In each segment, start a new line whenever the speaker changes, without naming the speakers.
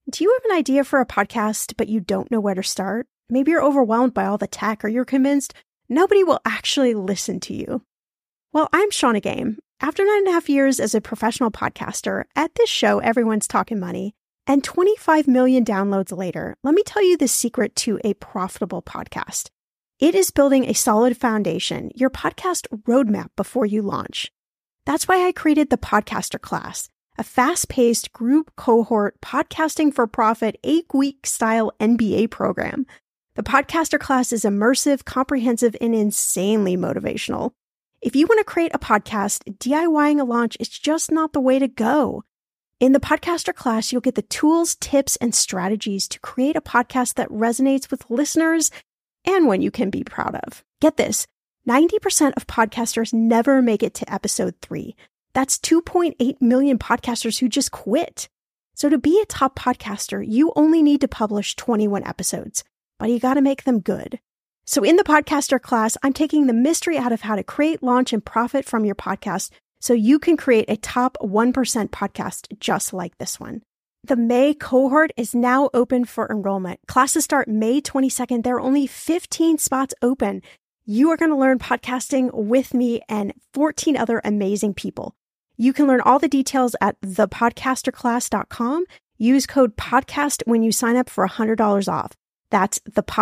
Do you have an idea for a podcast, but you don't know where to start? Maybe you're overwhelmed by all the tech, or you're convinced nobody will actually listen to you. Well, I'm Shawna Game. After 9.5 years as a professional podcaster, at this show, everyone's talking money, and 25 million downloads later, let me tell you the secret to a profitable podcast. It is building a solid foundation, your podcast roadmap before you launch. That's why I created the Podcaster Class, a fast-paced group cohort podcasting for profit 8-week style MBA program. The Podcaster Class is immersive, comprehensive, and insanely motivational. If you want to create a podcast, DIYing a launch is just not the way to go. In the Podcaster Class, you'll get the tools, tips, and strategies to create a podcast that resonates with listeners and one you can be proud of. Get this, 90% of podcasters never make it to episode 3. That's 2.8 million podcasters who just quit. So to be a top podcaster, you only need to publish 21 episodes, but you got to make them good. So in the Podcaster Class, I'm taking the mystery out of how to create, launch, and profit from your podcast so you can create a top 1% podcast just like this one. The May cohort is now open for enrollment. Classes start May 22nd. There are only 15 spots open. You are going to learn podcasting with me and 14 other amazing people. You can learn all the details at thepodcasterclass.com. Use code PODCAST when you sign up for $100 off. That's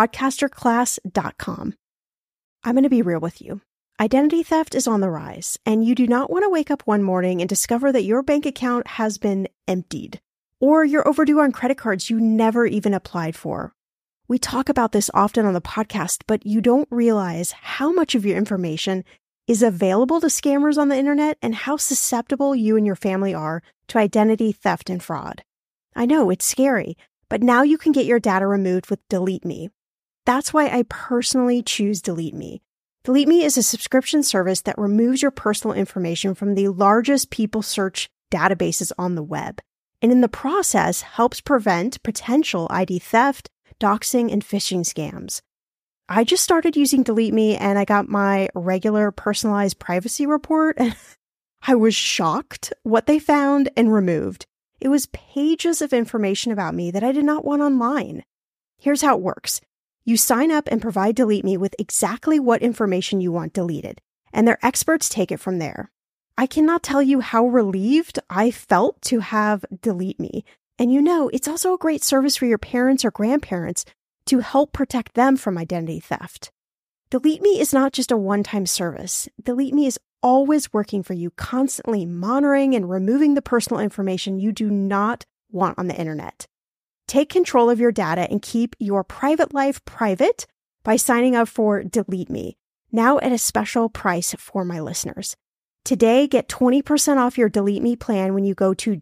thepodcasterclass.com. I'm going to be real with you. Identity theft is on the rise, and you do not want to wake up one morning and discover that your bank account has been emptied, or you're overdue on credit cards you never even applied for. We talk about this often on the podcast, but you don't realize how much of your information is available to scammers on the internet and how susceptible you and your family are to identity theft and fraud. I know it's scary, but now you can get your data removed with Delete Me. That's why I personally choose Delete Me. Delete Me is a subscription service that removes your personal information from the largest people search databases on the web, and in the process helps prevent potential ID theft, doxing, and phishing scams. I just started using Delete Me and I got my regular personalized privacy report and I was shocked what they found and removed. It was pages of information about me that I did not want online. Here's how it works. You sign up and provide Delete Me with exactly what information you want deleted, and their experts take it from there. I cannot tell you how relieved I felt to have Delete Me. And it's also a great service for your parents or grandparents to help protect them from identity theft. Delete Me is not just a one-time service. Delete Me is always working for you, constantly monitoring and removing the personal information you do not want on the internet. Take control of your data and keep your private life private by signing up for Delete Me, now at a special price for my listeners. Today, get 20% off your Delete Me plan when you go to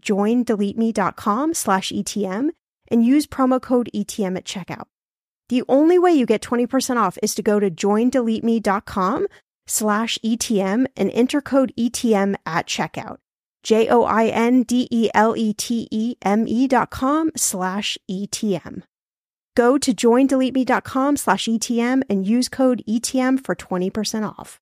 joindeleteme.com/ETM and use promo code ETM at checkout. The only way you get 20% off is to go to joindeleteme.com/ETM and enter code ETM at checkout. joindeleteme.com/ETM. Go to joindeleteme.com/ETM and use code ETM for 20% off.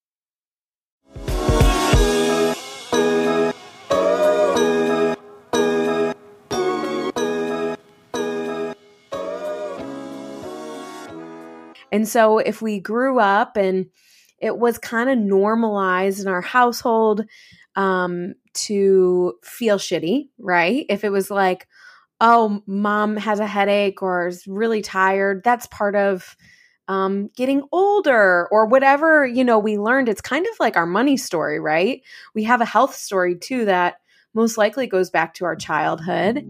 And so if we grew up and it was kind of normalized in our household to feel shitty, right? If it was like, oh, mom has a headache or is really tired, that's part of getting older or whatever, we learned. It's kind of like our money story, right? We have a health story too that most likely goes back to our childhood.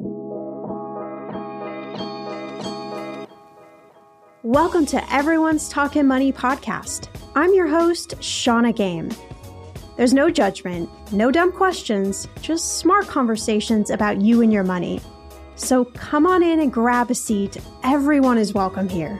Welcome to Everyone's Talking Money podcast. I'm your host, Shawna Game. There's no judgment, no dumb questions, just smart conversations about you and your money. So come on in and grab a seat. Everyone is welcome here.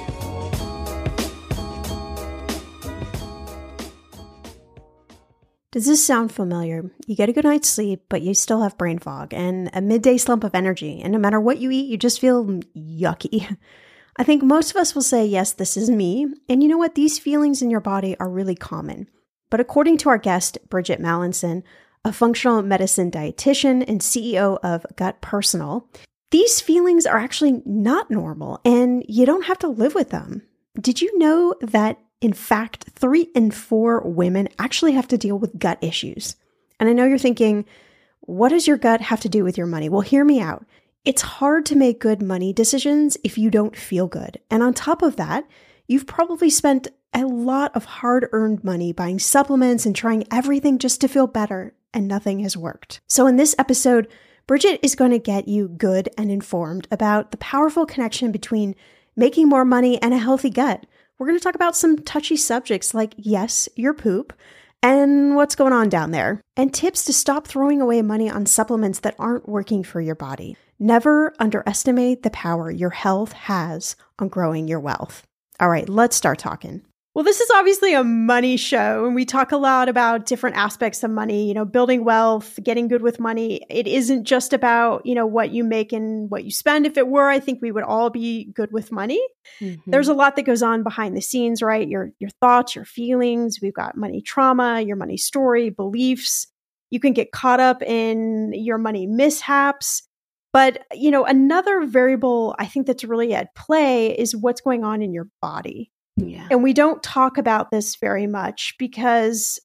Does this sound familiar? You get a good night's sleep, but you still have brain fog and a midday slump of energy. And no matter what you eat, you just feel yucky. I think most of us will say, yes, this is me. And you know what? These feelings in your body are really common. But according to our guest, Bridget Mallinson, a functional medicine dietitian and CEO of Gut Personal, These feelings are actually not normal, and you don't have to live with them. Did you know that, in fact, 3 in 4 women actually have to deal with gut issues? And I know you're thinking, what does your gut have to do with your money? Well, hear me out. It's hard to make good money decisions if you don't feel good. And on top of that, you've probably spent a lot of hard-earned money buying supplements and trying everything just to feel better, and nothing has worked. So in this episode, Bridget is going to get you good and informed about the powerful connection between making more money and a healthy gut. We're going to talk about some touchy subjects like, yes, your poop, and what's going on down there, and tips to stop throwing away money on supplements that aren't working for your body. Never underestimate the power your health has on growing your wealth. All right, let's start talking. Well, this is obviously a money show, and we talk a lot about different aspects of money, building wealth, getting good with money. It isn't just about, what you make and what you spend. If it were, I think we would all be good with money. Mm-hmm. There's a lot that goes on behind the scenes, right? Your thoughts, your feelings. We've got money trauma, your money story, beliefs. You can get caught up in your money mishaps. But, another variable I think that's really at play is what's going on in your body.
Yeah.
And we don't talk about this very much because,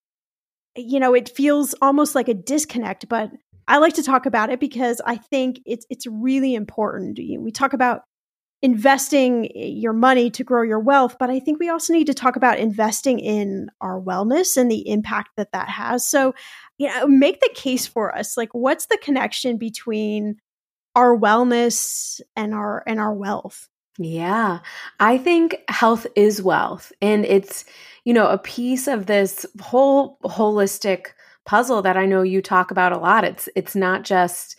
it feels almost like a disconnect, but I like to talk about it because I think it's really important. We talk about investing your money to grow your wealth, but I think we also need to talk about investing in our wellness and the impact that has. So, make the case for us. Like, what's the connection between our wellness and our wealth?
Yeah, I think health is wealth, and it's, a piece of this whole holistic puzzle that I know you talk about a lot. It's not just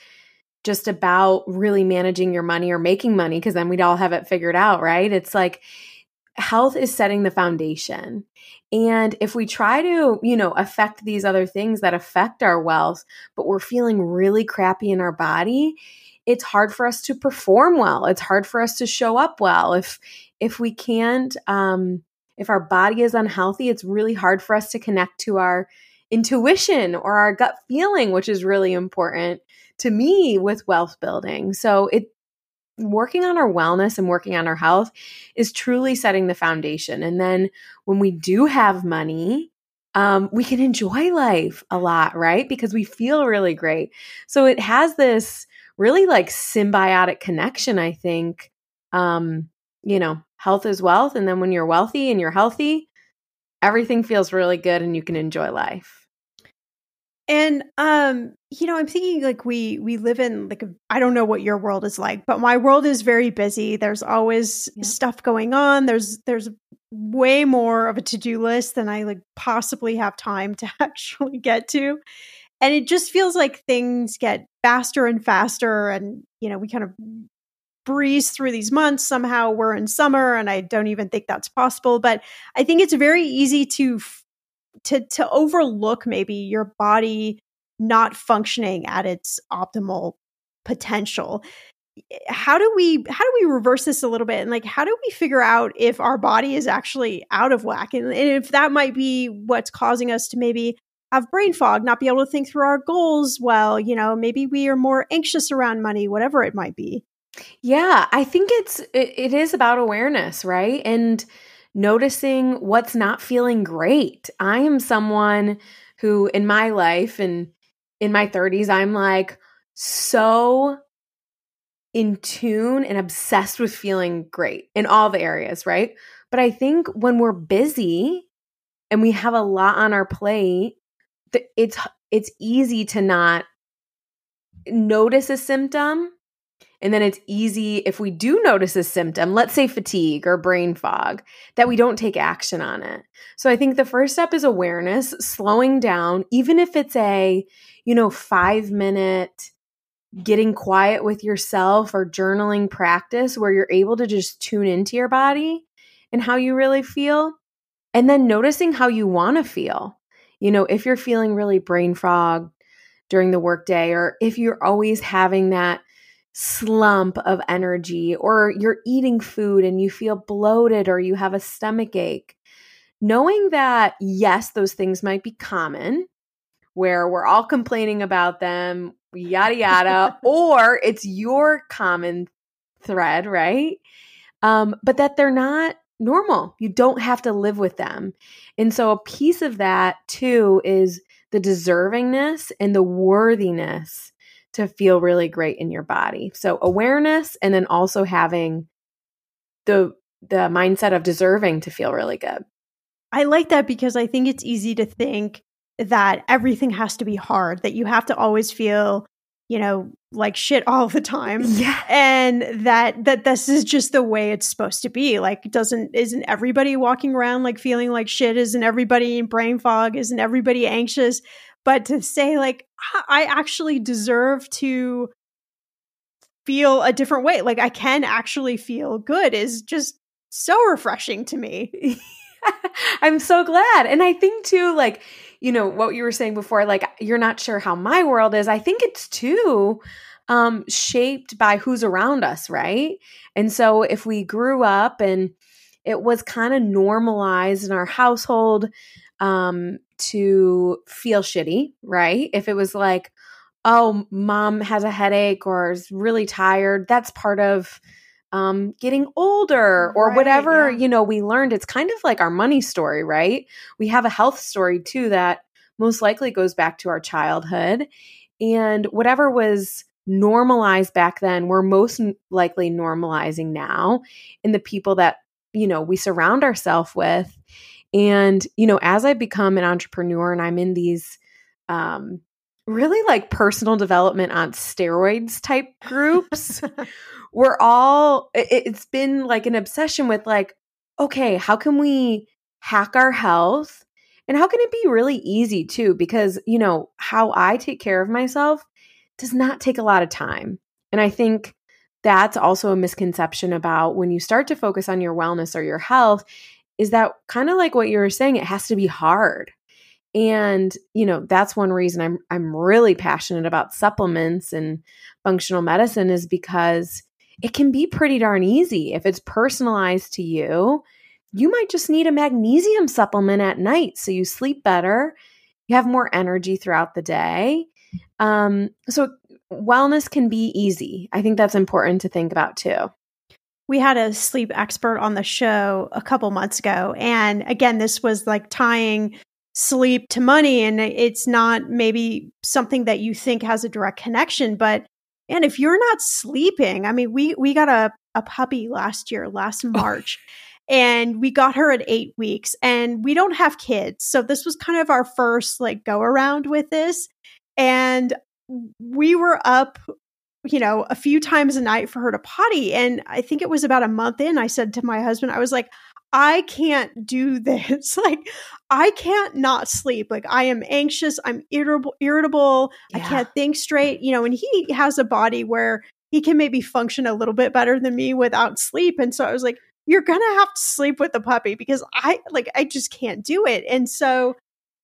about really managing your money or making money, because then we'd all have it figured out, right? It's like health is setting the foundation. And if we try to, affect these other things that affect our wealth, but we're feeling really crappy in our body, it's hard for us to perform well. It's hard for us to show up well. If we can't, if our body is unhealthy, it's really hard for us to connect to our intuition or our gut feeling, which is really important to me with wealth building. So working on our wellness and working on our health is truly setting the foundation. And then when we do have money, we can enjoy life a lot, right? Because we feel really great. So it has this really like symbiotic connection, I think. Health is wealth. And then when you're wealthy and you're healthy, everything feels really good and you can enjoy life.
And, I'm thinking like we live in I don't know what your world is like, but my world is very busy. There's always stuff going on. There's way more of a to-do list than I possibly have time to actually get to. And it just feels like things get faster and faster. And, we kind of breeze through these months. Somehow we're in summer, and I don't even think that's possible. But I think it's very easy to overlook maybe your body not functioning at its optimal potential. How do we reverse this a little bit? And how do we figure out if our body is actually out of whack? And if that might be what's causing us to maybe have brain fog, not be able to think through our goals well, maybe we are more anxious around money, whatever it might be.
Yeah, I think it is about awareness, right? And noticing what's not feeling great. I am someone who in my life and in my 30s, I'm so in tune and obsessed with feeling great in all the areas, right? But I think when we're busy and we have a lot on our plate, it's easy to not notice a symptom. And then it's easy, if we do notice a symptom, let's say fatigue or brain fog, that we don't take action on it. So I think the first step is awareness, slowing down, even if it's a, 5-minute getting quiet with yourself or journaling practice where you're able to just tune into your body and how you really feel. And then noticing how you want to feel. If you're feeling really brain fog during the workday, or if you're always having that slump of energy, or you're eating food and you feel bloated or you have a stomach ache, knowing that, yes, those things might be common, where we're all complaining about them. yada, yada, or it's your common thread, right? But that they're not normal. You don't have to live with them. And so a piece of that too is the deservingness and the worthiness to feel really great in your body. So awareness, and then also having the mindset of deserving to feel really good.
I like that because I think it's easy to think that everything has to be hard, that you have to always feel, like shit all the time.
Yeah.
And that this is just the way it's supposed to be. Like, isn't everybody walking around like feeling like shit? Isn't everybody in brain fog? Isn't everybody anxious? But to say like, I actually deserve to feel a different way. Like I can actually feel good is just so refreshing to me.
I'm so glad. And I think too, like, what you were saying before, like, you're not sure how my world is. I think it's too shaped by who's around us, right? And so if we grew up and it was kind of normalized in our household to feel shitty, right? If it was like, oh, mom has a headache or is really tired, that's part of getting older or whatever, we learned. It's kind of like our money story, right? We have a health story too that most likely goes back to our childhood. And whatever was normalized back then, we're most likely normalizing now in the people that, we surround ourselves with. And, as I become an entrepreneur and I'm in these really like personal development on steroids type groups, it's been like an obsession with like, okay, how can we hack our health? And how can it be really easy too? Because, how I take care of myself does not take a lot of time. And I think that's also a misconception about when you start to focus on your wellness or your health, is that kind of like what you were saying, it has to be hard. And, that's one reason I'm really passionate about supplements and functional medicine is because it can be pretty darn easy. If it's personalized to you, you might just need a magnesium supplement at night so you sleep better, you have more energy throughout the day. So wellness can be easy. I think that's important to think about too.
We had a sleep expert on the show a couple months ago. And again, this was like tying sleep to money. And it's not maybe something that you think has a direct connection, but and if you're not sleeping, I mean, we got a puppy last March, and we got her at 8 weeks, and we don't have kids. So this was kind of our first like go around with this. And we were up, a few times a night for her to potty. And I think it was about a month in, I said to my husband, I was like, I can't do this. Like, I can't not sleep. Like, I am anxious. I'm irritable. Yeah. I can't think straight, and he has a body where he can maybe function a little bit better than me without sleep. And so I was like, you're going to have to sleep with the puppy because I just can't do it. And so,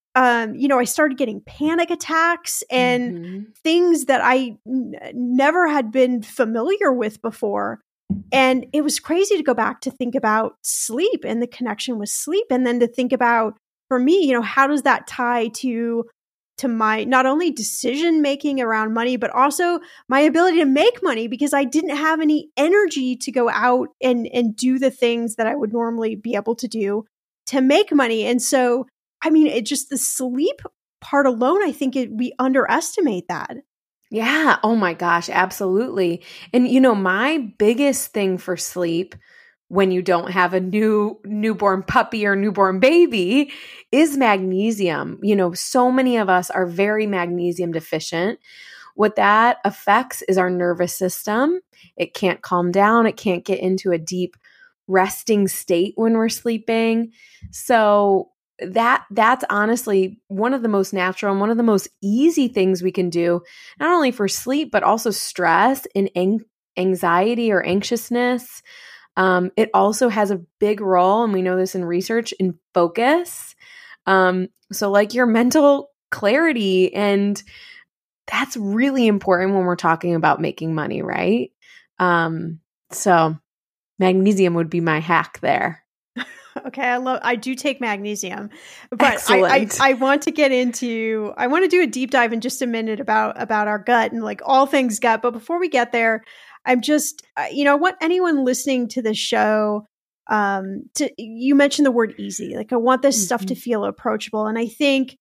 I started getting panic attacks and things that I never had been familiar with before. And it was crazy to go back to think about sleep and the connection with sleep. And then to think about, for me, how does that tie to my not only decision making around money, but also my ability to make money because I didn't have any energy to go out and do the things that I would normally be able to do to make money. And so, I mean, it just the sleep part alone, I think we underestimate that.
Yeah. Oh my gosh. Absolutely. And my biggest thing for sleep when you don't have a newborn puppy or newborn baby is magnesium. So many of us are very magnesium deficient. What that affects is our nervous system. It can't calm down. It can't get into a deep resting state when we're sleeping. So that's honestly one of the most natural and one of the most easy things we can do, not only for sleep, but also stress and anxiety or anxiousness. It also has a big role, and we know this in research, in focus. So like your mental clarity, and that's really important when we're talking about making money, right? So magnesium would be my hack there.
Okay, I do take magnesium, but
Excellent.
I want to I want to do a deep dive in just a minute about our gut and like all things gut. But before we get there, I'm just, I want anyone listening to the show, you mentioned the word easy. Like I want this stuff to feel approachable. And I think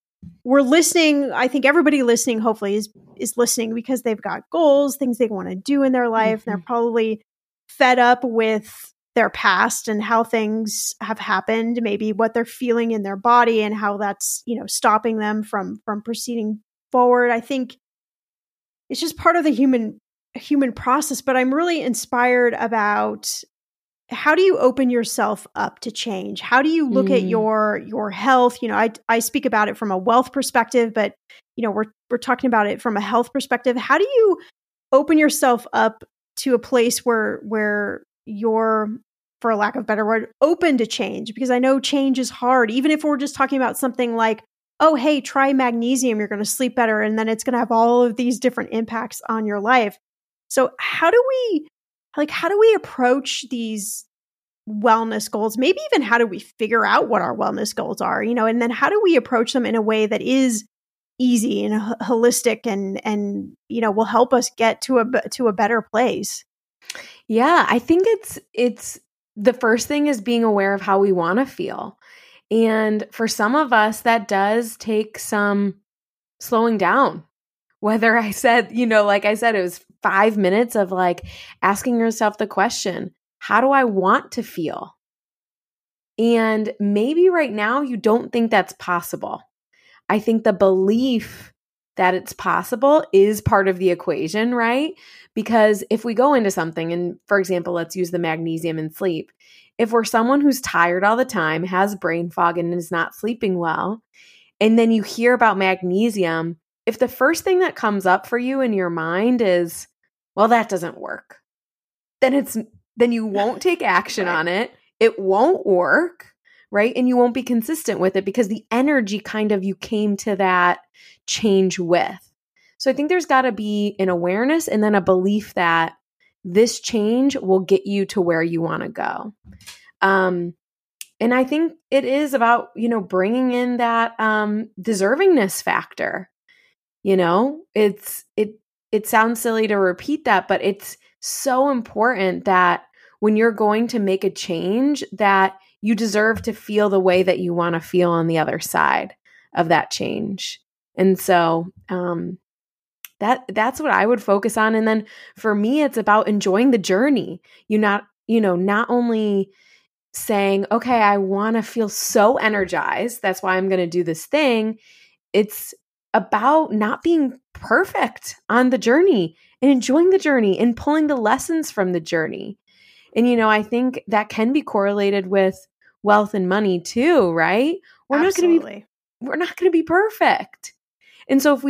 I think everybody listening, hopefully is listening because they've got goals, things they want to do in their life. And they're probably fed up with their past and how things have happened, maybe what they're feeling in their body and how that's, stopping them from proceeding forward. I think it's just part of the human process, but I'm really inspired about how do you open yourself up to change? How do you look at your health? I speak about it from a wealth perspective, but we're talking about it from a health perspective. How do you open yourself up to a place where you're, for a lack of a better word, open to change? Because I know change is hard, even if we're just talking about something like, oh, hey, try magnesium, you're going to sleep better. And then it's going to have all of these different impacts on your life. So how do we approach these wellness goals? Maybe even how do we figure out what our wellness goals are, and then how do we approach them in a way that is easy and holistic and will help us get to a better place?
Yeah, I think it's the first thing is being aware of how we want to feel. And for some of us, that does take some slowing down. Whether I said, like I said, it was 5 minutes of like asking yourself the question, how do I want to feel? And maybe right now you don't think that's possible. I think the belief that it's possible is part of the equation, right? Because if we go into something, and for example, let's use the magnesium and sleep. If we're someone who's tired all the time, has brain fog, and is not sleeping well, and then you hear about magnesium, if the first thing that comes up for you in your mind is, well, that doesn't work, then you won't take action
Right.
on it. It won't work, right? And you won't be consistent with it because the energy kind of you came to that change with. So I think there's got to be an awareness and then a belief that this change will get you to where you want to go. And I think it is about, bringing in that deservingness factor. It sounds silly to repeat that, but it's so important that when you're going to make a change, that you deserve to feel the way that you want to feel on the other side of that change. And so that's what I would focus on. And then for me, it's about enjoying the journey. Not only saying, okay, I want to feel so energized, that's why I'm going to do this thing. It's about not being perfect on the journey and enjoying the journey and pulling the lessons from the journey. And, I think that can be correlated with wealth and money too, right? We're
Absolutely.
not going to be perfect. And so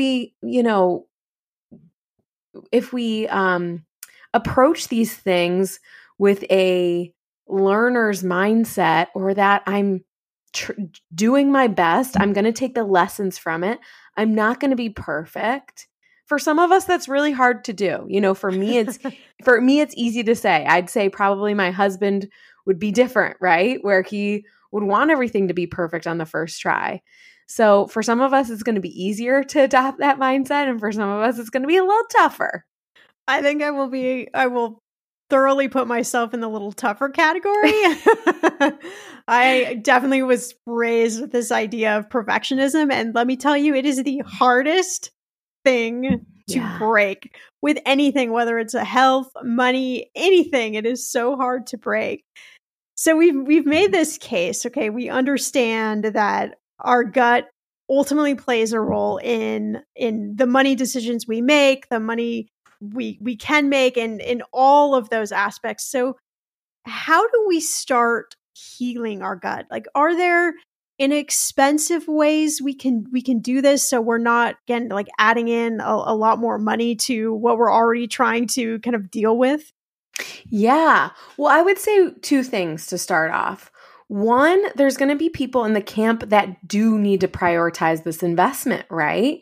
if we approach these things with a learner's mindset, or that I'm doing my best, I'm going to take the lessons from it, I'm not going to be perfect. For some of us, that's really hard to do. For me, it's easy to say. I'd say probably my husband would be different, right? Where he would want everything to be perfect on the first try. So for some of us, it's going to be easier to adopt that mindset. And for some of us, it's going to be a little tougher.
I think I will thoroughly put myself in the little tougher category. I definitely was raised with this idea of perfectionism. And let me tell you, it is the hardest thing to break with anything, whether it's a health, money, anything. It is so hard to break. So we've made this case. Okay, we understand that our gut ultimately plays a role in the money decisions we make, the money we can make, and in all of those aspects. So how do we start healing our gut? Like, are there inexpensive ways we can do this so we're not, again, like adding in a lot more money to what we're already trying to kind of deal with?
Yeah. Well, I would say two things to start off. One, there's going to be people in the camp that do need to prioritize this investment, right?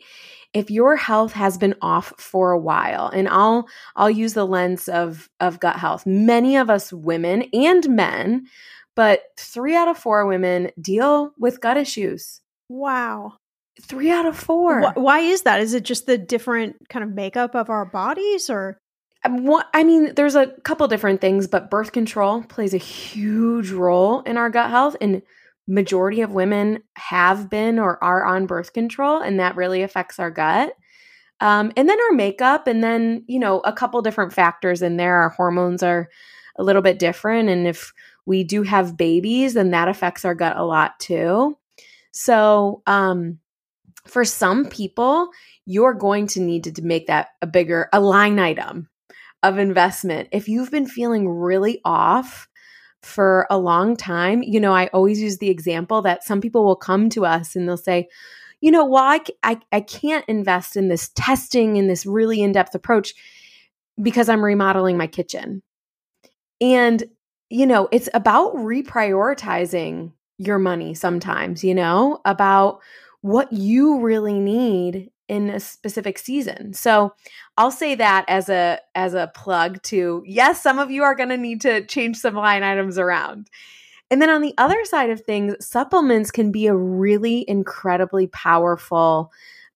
if your health has been off for a while, and I'll use the lens of gut health. Many of us women and men, but 3 out of 4 women deal with gut issues.
Wow.
3 out of 4.
Why is that? Is it just the different kind of makeup of our bodies, or?
I mean, there's a couple different things, but birth control plays a huge role in our gut health, and majority of women have been or are on birth control, and that really affects our gut. And then our makeup, and then, a couple different factors in there. Our hormones are a little bit different, and if we do have babies, then that affects our gut a lot too. So, for some people, you're going to need to make that a line item of investment. If you've been feeling really off for a long time, I always use the example that some people will come to us and they'll say, well, I can't invest in this testing in this really in-depth approach because I'm remodeling my kitchen. And, it's about reprioritizing your money sometimes, about what you really need in a specific season. So I'll say that as a plug to, yes, some of you are going to need to change some line items around. And then on the other side of things, supplements can be a really incredibly powerful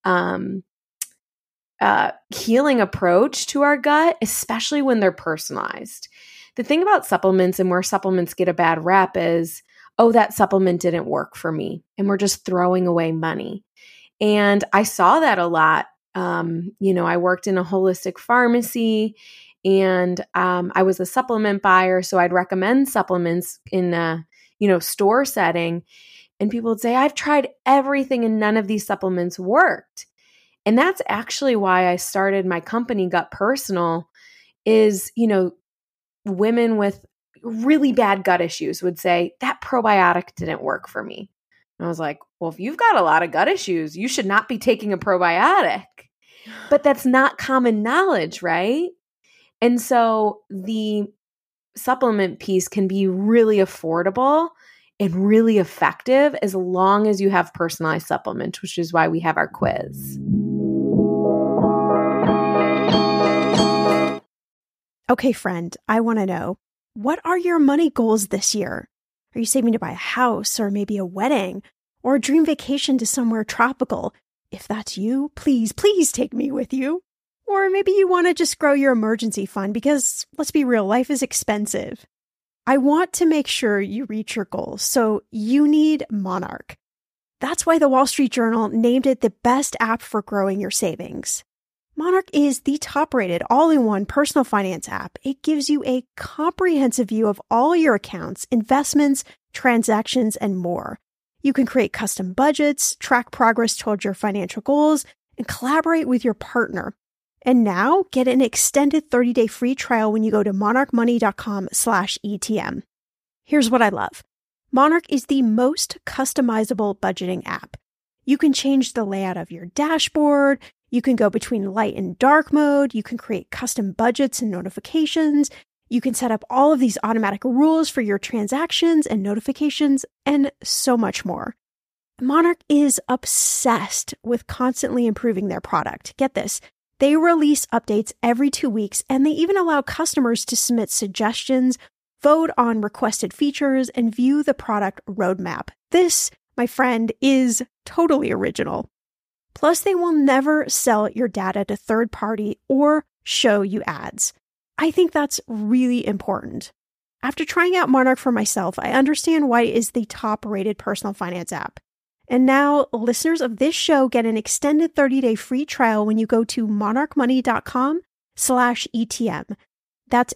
healing approach to our gut, especially when they're personalized. The thing about supplements and where supplements get a bad rep is, oh, that supplement didn't work for me, and we're just throwing away money. And I saw that a lot. I worked in a holistic pharmacy, and I was a supplement buyer. So I'd recommend supplements in a, store setting. And people would say, I've tried everything and none of these supplements worked. And that's actually why I started my company, Gut Personal, is, women with really bad gut issues would say, that probiotic didn't work for me. And I was like, well, if you've got a lot of gut issues, you should not be taking a probiotic. But that's not common knowledge, right? And so the supplement piece can be really affordable and really effective as long as you have personalized supplements, which is why we have our quiz.
Okay, friend, I want to know, what are your money goals this year? Are you saving to buy a house, or maybe a wedding, or a dream vacation to somewhere tropical? If that's you, please take me with you. Or maybe you want to just grow your emergency fund because, let's be real, life is expensive. I want to make sure you reach your goals, so you need Monarch. That's why the Wall Street Journal named it the best app for growing your savings. Monarch is the top-rated all-in-one personal finance app. It gives you a comprehensive view of all your accounts, investments, transactions, and more. You can create custom budgets, track progress towards your financial goals, and collaborate with your partner. And now, get an extended 30-day free trial when you go to monarchmoney.com/ETM. Here's what I love. Monarch is the most customizable budgeting app. You can change the layout of your dashboard. You can go between light and dark mode. You can create custom budgets and notifications. You can set up all of these automatic rules for your transactions and notifications, and so much more. Monarch is obsessed with constantly improving their product. Get this. They release updates every 2 weeks, and they even allow customers to submit suggestions, vote on requested features, and view the product roadmap. This, my friend, is totally original. Plus, they will never sell your data to third party or show you ads. I think that's really important. After trying out Monarch for myself, I understand why it is the top-rated personal finance app. And now, listeners of this show get an extended 30-day free trial when you go to monarchmoney.com/ETM. That's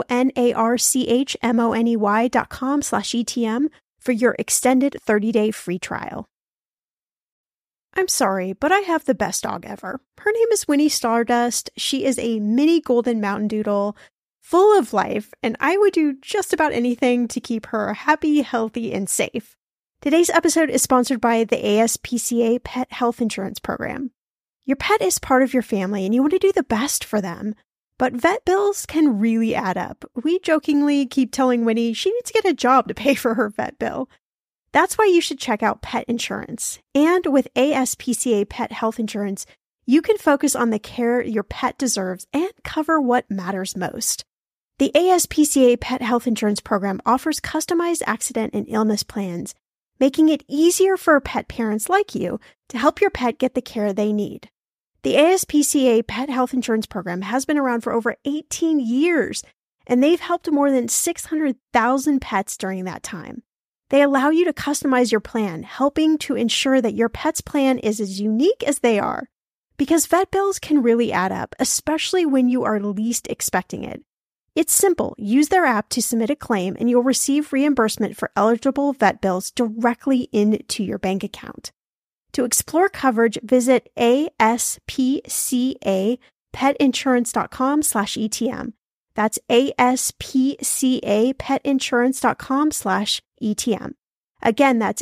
monarchmoney.com/ETM for your extended 30-day free trial. I'm sorry, but I have the best dog ever. Her name is Winnie Stardust. She is a mini golden mountain doodle, full of life, and I would do just about anything to keep her happy, healthy, and safe. Today's episode is sponsored by the ASPCA Pet Health Insurance Program. Your pet is part of your family, and you want to do the best for them. But vet bills can really add up. We jokingly keep telling Winnie she needs to get a job to pay for her vet bill. That's why you should check out pet insurance. And with ASPCA Pet Health Insurance, you can focus on the care your pet deserves and cover what matters most. The ASPCA Pet Health Insurance Program offers customized accident and illness plans, making it easier for pet parents like you to help your pet get the care they need. The ASPCA Pet Health Insurance Program has been around for over 18 years, and they've helped more than 600,000 pets during that time. They allow you to customize your plan, helping to ensure that your pet's plan is as unique as they are. Because vet bills can really add up, especially when you are least expecting it. It's simple. Use their app to submit a claim, and you'll receive reimbursement for eligible vet bills directly into your bank account. To explore coverage, visit aspcapetinsurance.com/ETM. That's aspcapetinsurance.com/ETM. Again, that's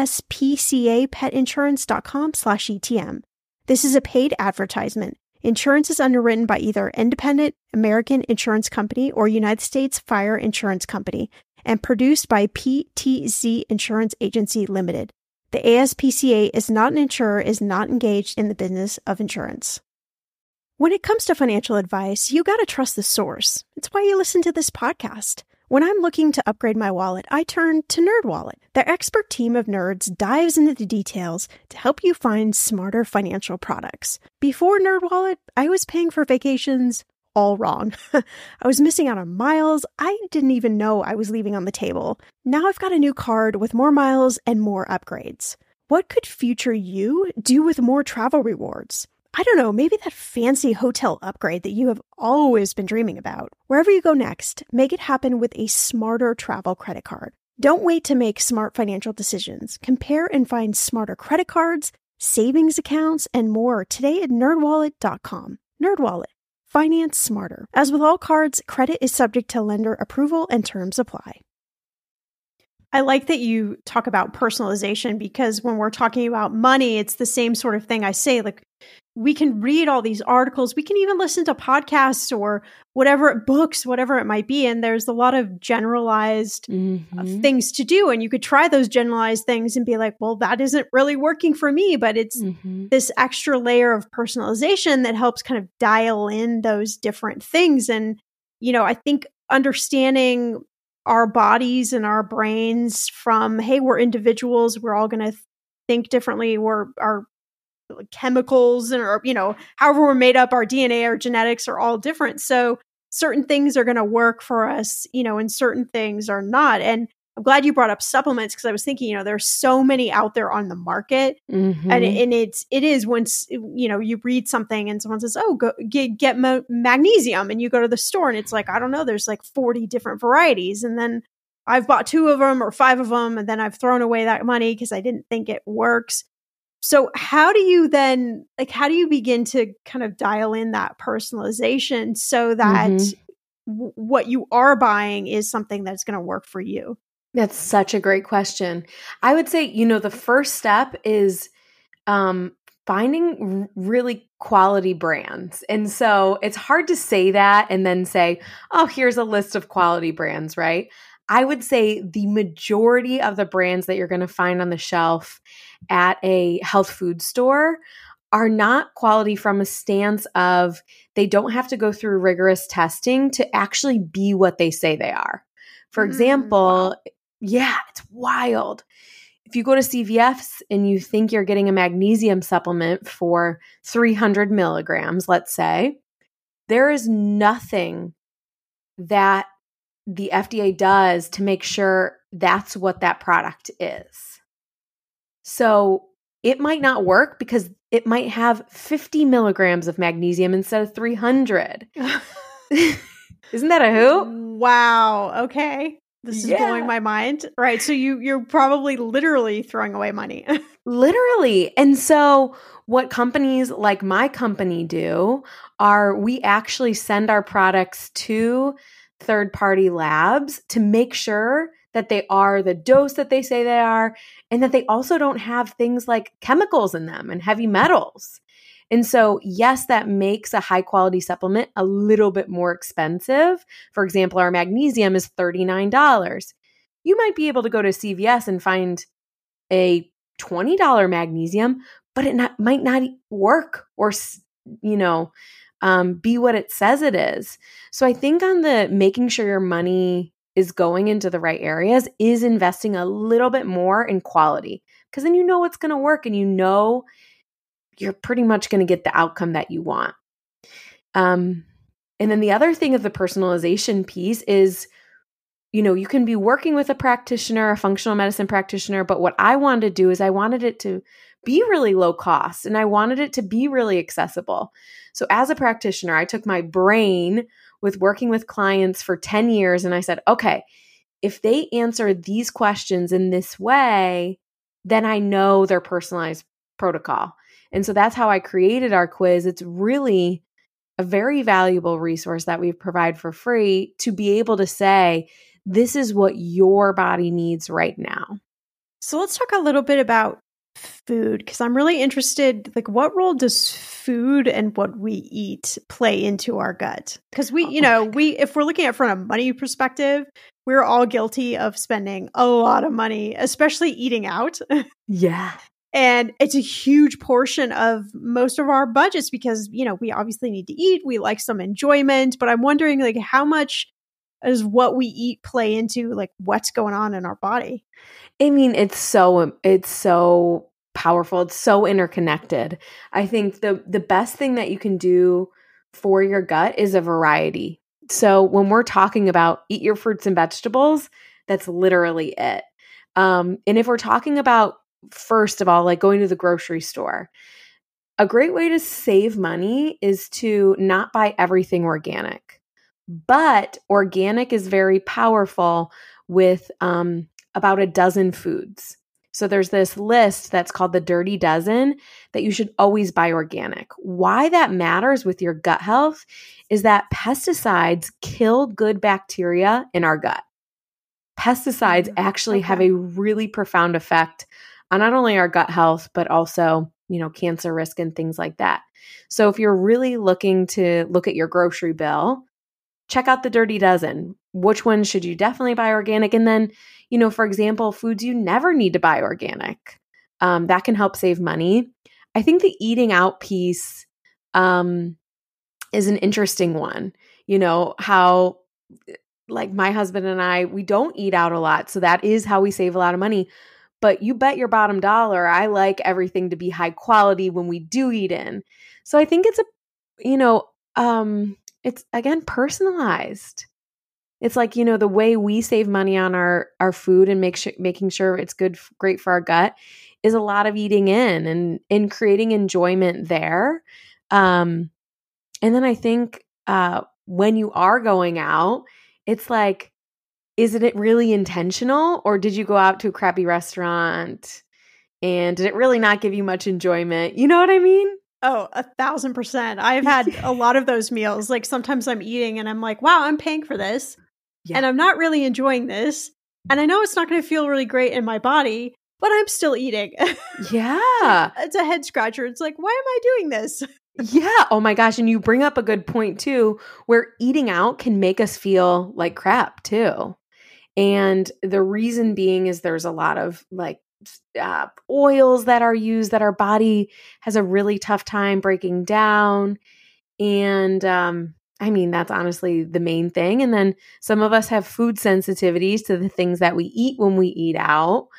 aspcapetinsurance.com/ETM. This is a paid advertisement. Insurance is underwritten by either Independent American Insurance Company or United States Fire Insurance Company and produced by PTZ Insurance Agency Limited. The ASPCA is not an insurer, is not engaged in the business of insurance. When it comes to financial advice, you got to trust the source. It's why you listen to this podcast. When I'm looking to upgrade my wallet, I turn to NerdWallet. Their expert team of nerds dives into the details to help you find smarter financial products. Before NerdWallet, I was paying for vacations all wrong. I was missing out on miles I didn't even know I was leaving on the table. Now I've got a new card with more miles and more upgrades. What could future you do with more travel rewards? I don't know, maybe that fancy hotel upgrade that you have always been dreaming about. Wherever you go next, make it happen with a smarter travel credit card. Don't wait to make smart financial decisions. Compare and find smarter credit cards, savings accounts, and more today at nerdwallet.com. NerdWallet. Finance smarter. As with all cards, credit is subject to lender approval and terms apply. I like that you talk about personalization because when we're talking about money, it's the same sort of thing I say. Like, we can read all these articles. We can even listen to podcasts or whatever, books, whatever it might be. And there's a lot of generalized things to do. And you could try those generalized things and be like, well, that isn't really working for me. But it's this extra layer of personalization that helps kind of dial in those different things. And, you know, I think understanding our bodies and our brains from, hey, we're individuals, we're all going to think differently, our chemicals and, or, you know, however we're made up, our DNA, our genetics are all different. So certain things are going to work for us, you know, and certain things are not. And I'm glad you brought up supplements because I was thinking, you know, there's so many out there on the market, and it is once, you know, you read something and someone says, oh, go get magnesium, and you go to the store and it's like, I don't know, there's like 40 different varieties, and then I've bought 2 of them or 5 of them, and then I've thrown away that money because I didn't think it works. So how do you then, like, how do you begin to kind of dial in that personalization so that what you are buying is something that's going to work for you?
That's such a great question. I would say, you know, the first step is finding really quality brands. And so it's hard to say that and then say, oh, here's a list of quality brands, right? I would say the majority of the brands that you're going to find on the shelf at a health food store are not quality from a stance of they don't have to go through rigorous testing to actually be what they say they are. For example, yeah, it's wild. If you go to CVS and you think you're getting a magnesium supplement for 300 milligrams, let's say, there is nothing that the FDA does to make sure that's what that product is. So it might not work because it might have 50 milligrams of magnesium instead of 300. Isn't that a hoot?
Wow. Okay. This is blowing my mind. Right. So you're probably literally throwing away money.
Literally. And so what companies like my company do are we actually send our products to third-party labs to make sure that they are the dose that they say they are, and that they also don't have things like chemicals in them and heavy metals. And so, yes, that makes a high-quality supplement a little bit more expensive. For example, our magnesium is $39. You might be able to go to CVS and find a $20 magnesium, but might not work or, be what it says it is. So I think on the making sure your money is going into the right areas is investing a little bit more in quality, because then you know what's going to work and you know you're pretty much going to get the outcome that you want. And then the other thing of the personalization piece is, you can be working with a practitioner, a functional medicine practitioner, but what I wanted to do is I wanted it to be really low cost and I wanted it to be really accessible. So as a practitioner, I took my brain with working with clients for 10 years and I said, okay, if they answer these questions in this way, then I know their personalized protocol. And so that's how I created our quiz. It's really a very valuable resource that we provide for free to be able to say, this is what your body needs right now.
So let's talk a little bit about food, because I'm really interested, like, what role does food and what we eat play into our gut? Because if we're looking at it from a money perspective, we're all guilty of spending a lot of money, especially eating out.
Yeah.
And it's a huge portion of most of our budgets because, we obviously need to eat. We like some enjoyment, but I'm wondering, like, how much does what we eat play into, like, what's going on in our body?
I mean, it's so powerful. It's so interconnected. I think the best thing that you can do for your gut is a variety. So when we're talking about eat your fruits and vegetables, that's literally it. And if we're talking about, first of all, like going to the grocery store, a great way to save money is to not buy everything organic. But organic is very powerful with about a dozen foods. So there's this list that's called the Dirty Dozen that you should always buy organic. Why that matters with your gut health is that pesticides kill good bacteria in our gut. Pesticides actually have a really profound effect on not only our gut health, but also, cancer risk and things like that. So if you're really looking to look at your grocery bill, check out the Dirty Dozen. Which ones should you definitely buy organic? And then, for example, foods you never need to buy organic. That can help save money. I think the eating out piece is an interesting one. How, like, my husband and I, we don't eat out a lot. So that is how we save a lot of money. But you bet your bottom dollar, I like everything to be high quality when we do eat in. So I think it's it's, again, personalized. It's like, the way we save money on our food and making sure it's great for our gut is a lot of eating in creating enjoyment there. And then I think when you are going out, it's like, isn't it really intentional? Or did you go out to a crappy restaurant and did it really not give you much enjoyment? You know what I mean?
Oh, 1,000%. I've had a lot of those meals. Like, sometimes I'm eating and I'm like, wow, I'm paying for this. Yeah. And I'm not really enjoying this. And I know it's not going to feel really great in my body, but I'm still eating.
Yeah.
It's a head scratcher. It's like, why am I doing this?
Yeah. Oh my gosh. And you bring up a good point too, where eating out can make us feel like crap too. And the reason being is there's a lot of oils that are used that our body has a really tough time breaking down. And that's honestly the main thing. And then some of us have food sensitivities to the things that we eat when we eat out.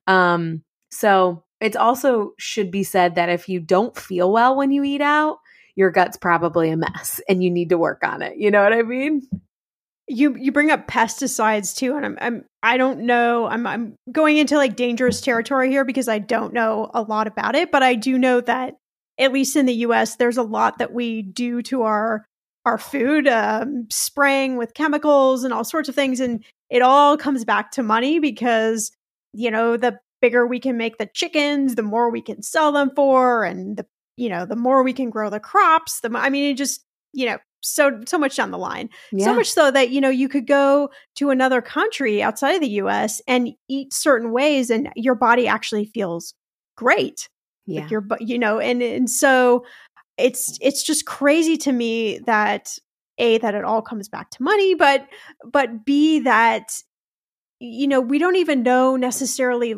So it also should be said that if you don't feel well when you eat out, your gut's probably a mess and you need to work on it. You know what I mean?
You bring up pesticides too, and I don't know. I'm going into like dangerous territory here because I don't know a lot about it, but I do know that at least in the U.S., there's a lot that we do to our food, spraying with chemicals and all sorts of things, and it all comes back to money because the bigger we can make the chickens, the more we can sell them for, and the more we can grow the crops. It just so much down the line. Yeah. So much so that, you could go to another country outside of the US and eat certain ways and your body actually feels great. Yeah. Like and so it's just crazy to me that that it all comes back to money, but B, that, we don't even know necessarily like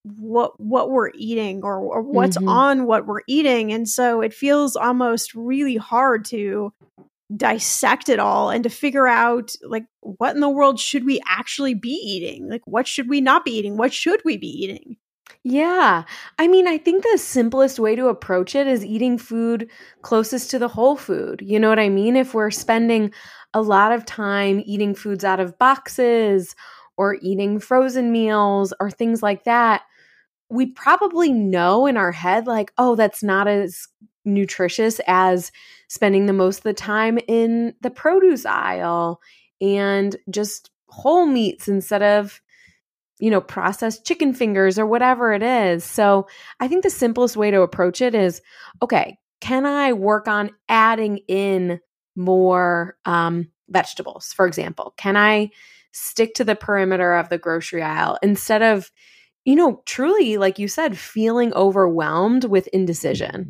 what we're eating or what's
Mhm.
on what we're eating. And so it feels almost really hard to dissect it all and to figure out like what in the world should we actually be eating? Like what should we not be eating? What should we be eating?
Yeah. I mean, I think the simplest way to approach it is eating food closest to the whole food. You know what I mean? If we're spending a lot of time eating foods out of boxes or eating frozen meals or things like that, we probably know in our head, like, oh, that's not as nutritious as spending the most of the time in the produce aisle and just whole meats instead of processed chicken fingers or whatever it is. So I think the simplest way to approach it is, okay, can I work on adding in more vegetables, for example? Can I stick to the perimeter of the grocery aisle instead of, truly, like you said, feeling overwhelmed with indecision?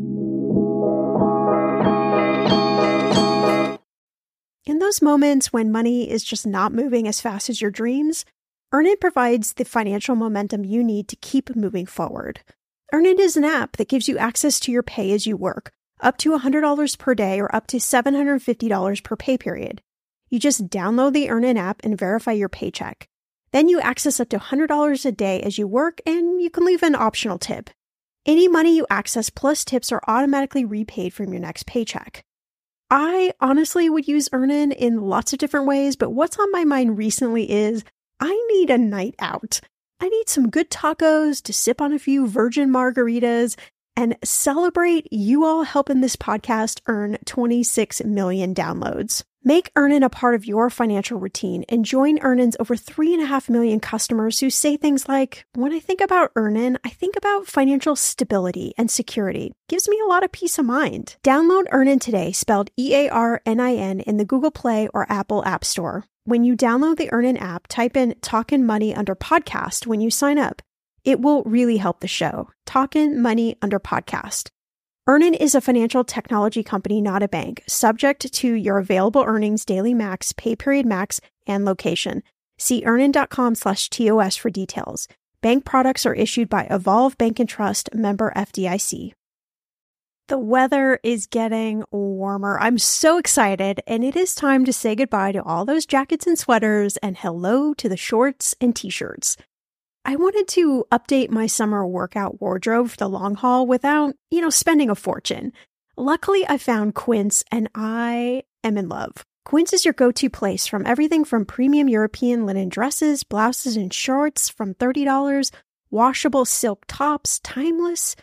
In those moments when money is just not moving as fast as your dreams, Earnin provides the financial momentum you need to keep moving forward. Earnin is an app that gives you access to your pay as you work, up to $100 per day or up to $750 per pay period. You just download the Earnin app and verify your paycheck. Then you access up to $100 a day as you work, and you can leave an optional tip. Any money you access plus tips are automatically repaid from your next paycheck. I honestly would use Earnin in lots of different ways, but what's on my mind recently is I need a night out. I need some good tacos to sip on a few virgin margaritas and celebrate you all helping this podcast earn 26 million downloads. Make Earnin a part of your financial routine and join Earnin's over 3.5 million customers who say things like, when I think about Earnin, I think about financial stability and security. Gives me a lot of peace of mind. Download Earnin today, spelled EARNIN, in the Google Play or Apple App Store. When you download the Earnin app, type in Talkin' Money under podcast when you sign up. It will really help the show. Talkin' Money under podcast. Earnin is a financial technology company, not a bank, subject to your available earnings, daily max, pay period max, and location. See earnin.com/TOS for details. Bank products are issued by Evolve Bank and Trust, member FDIC. The weather is getting warmer. I'm so excited, and it is time to say goodbye to all those jackets and sweaters and hello to the shorts and t-shirts. I wanted to update my summer workout wardrobe for the long haul without, spending a fortune. Luckily, I found Quince, and I am in love. Quince is your go-to place from everything from premium European linen dresses, blouses, and shorts from $30, washable silk tops, timeless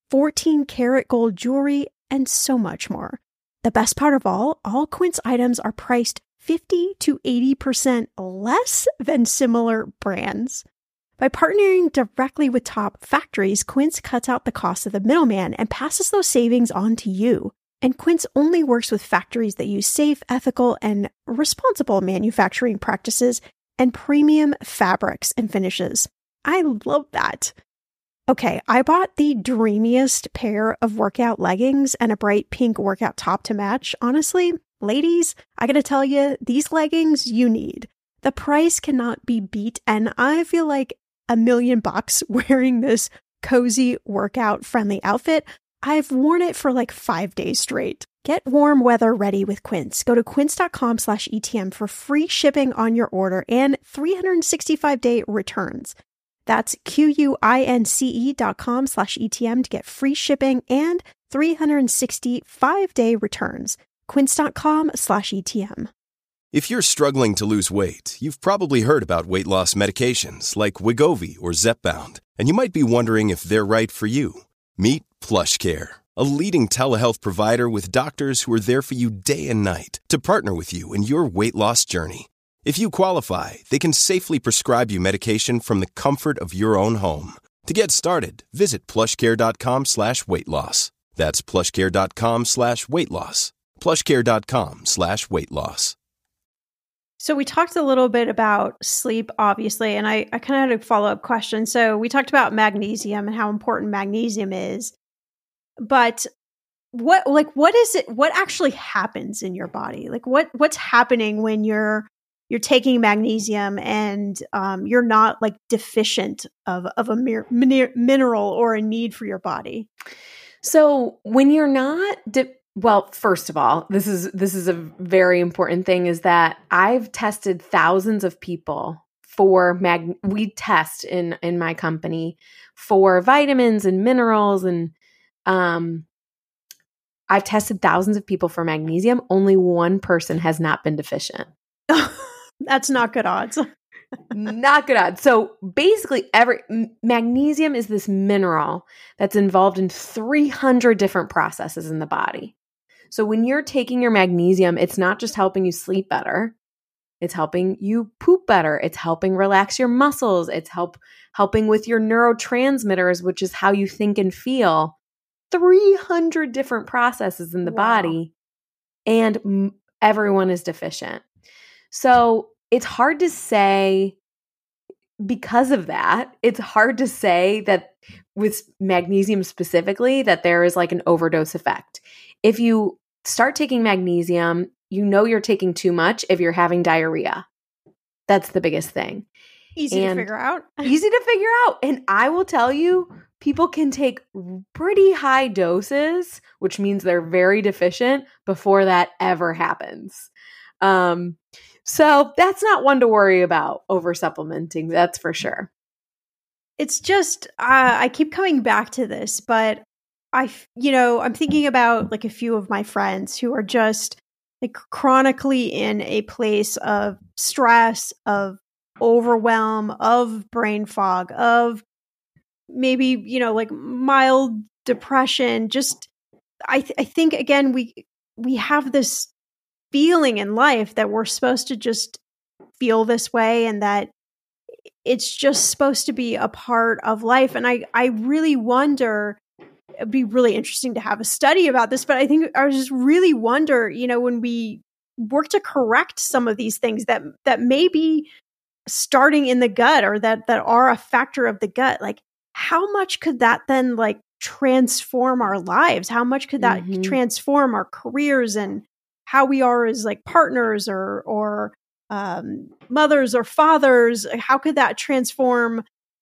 14-karat gold jewelry, and so much more. The best part of all Quince items are priced 50 to 80% less than similar brands. By partnering directly with top factories, Quince cuts out the cost of the middleman and passes those savings on to you. And Quince only works with factories that use safe, ethical, and responsible manufacturing practices and premium fabrics and finishes. I love that. Okay, I bought the dreamiest pair of workout leggings and a bright pink workout top to match. Honestly, ladies, I gotta tell you, these leggings you need. The price cannot be beat, and I feel like $1 million wearing this cozy workout friendly outfit. I've worn it for like 5 days straight. Get warm weather ready with Quince. Go to quince.com/ETM for free shipping on your order and 365-day returns. That's QUINCE.com/ETM to get free shipping and 365-day returns. Quince.com/ETM.
If you're struggling to lose weight, you've probably heard about weight loss medications like Wegovy or Zepbound, and you might be wondering if they're right for you. Meet PlushCare, a leading telehealth provider with doctors who are there for you day and night to partner with you in your weight loss journey. If you qualify, they can safely prescribe you medication from the comfort of your own home. To get started, visit plushcare.com/weightloss. That's plushcare.com/weightloss. plushcare.com/weightloss.
So we talked a little bit about sleep, obviously, and I kind of had a follow-up question. So we talked about magnesium and how important magnesium is, but what is it? What actually happens in your body? Like what's happening when you're you're taking magnesium and you're not like deficient of a mineral or a need for your body?
So when you're not, well, first of all, this is a very important thing, is that I've tested thousands of people for we test in my company for vitamins and minerals, and I've tested thousands of people for magnesium. Only one person has not been deficient.
That's not good odds.
Not good odds. So basically, magnesium is this mineral that's involved in 300 different processes in the body. So when you're taking your magnesium, it's not just helping you sleep better. It's helping you poop better. It's helping relax your muscles. It's helping with your neurotransmitters, which is how you think and feel. 300 different processes in the body, and everyone is deficient. So it's hard to say, because of that, it's hard to say that with magnesium specifically that there is like an overdose effect. If you start taking magnesium, you know you're taking too much if you're having diarrhea. That's the biggest thing.
Easy to figure out.
Easy to figure out. And I will tell you, people can take pretty high doses, which means they're very deficient, before that ever happens. So that's not one to worry about, over supplementing, that's for sure.
It's just, I keep coming back to this, but I'm thinking about like a few of my friends who are just like chronically in a place of stress, of overwhelm, of brain fog, of maybe, like mild depression. Just, I think again, we have this feeling in life that we're supposed to just feel this way and that it's just supposed to be a part of life. And I really wonder, it'd be really interesting to have a study about this, but I think I just really wonder, when we work to correct some of these things that may be starting in the gut, or that are a factor of the gut, like how much could that then like transform our lives? How much could that transform our careers and how we are as like partners or mothers or fathers? How could that transform,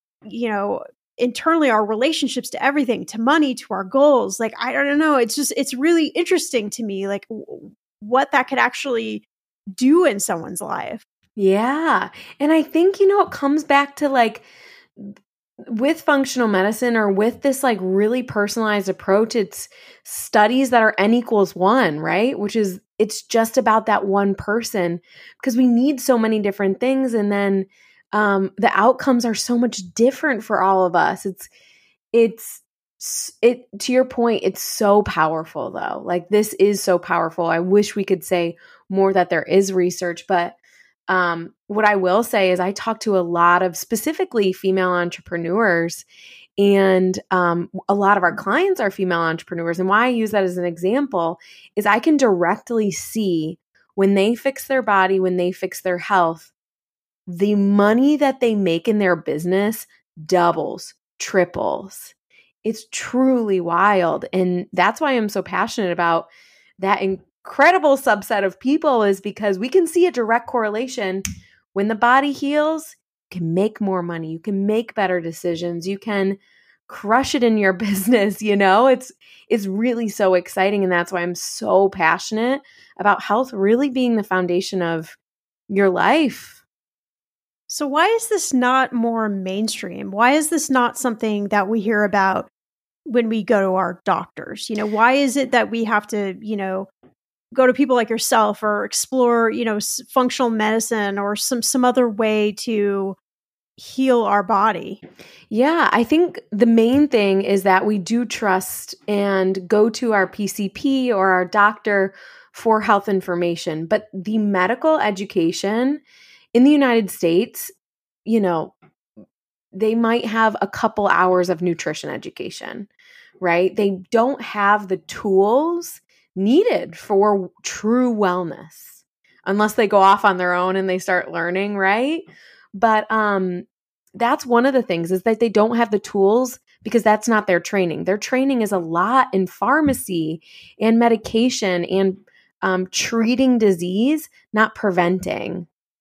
internally our relationships to everything, to money, to our goals? Like, I don't know. It's really interesting to me, like what that could actually do in someone's life.
Yeah. And I think, it comes back to like, with functional medicine or with this like really personalized approach, it's studies that are N equals 1, right? Which is, it's just about that one person, because we need so many different things. And then the outcomes are so much different for all of us. It's to your point, it's so powerful though. Like this is so powerful. I wish we could say more that there is research, but what I will say is I talk to a lot of specifically female entrepreneurs, and a lot of our clients are female entrepreneurs. And why I use that as an example is I can directly see when they fix their body, when they fix their health, the money that they make in their business doubles, triples. It's truly wild. And that's why I'm so passionate about that incredible subset of people, is because we can see a direct correlation. When the body heals, you can make more money. You can make better decisions. You can crush it in your business. It's really so exciting. And that's why I'm so passionate about health really being the foundation of your life.
So why is this not more mainstream? Why is this not something that we hear about when we go to our doctors? Why is it that we have to, go to people like yourself or explore, functional medicine or some other way to heal our body?
Yeah, I think the main thing is that we do trust and go to our PCP or our doctor for health information. But the medical education in the United States, they might have a couple hours of nutrition education, right? They don't have the tools needed for true wellness unless they go off on their own and they start learning, right? But that's one of the things, is that they don't have the tools because that's not their training. Their training is a lot in pharmacy and medication and treating disease, not preventing.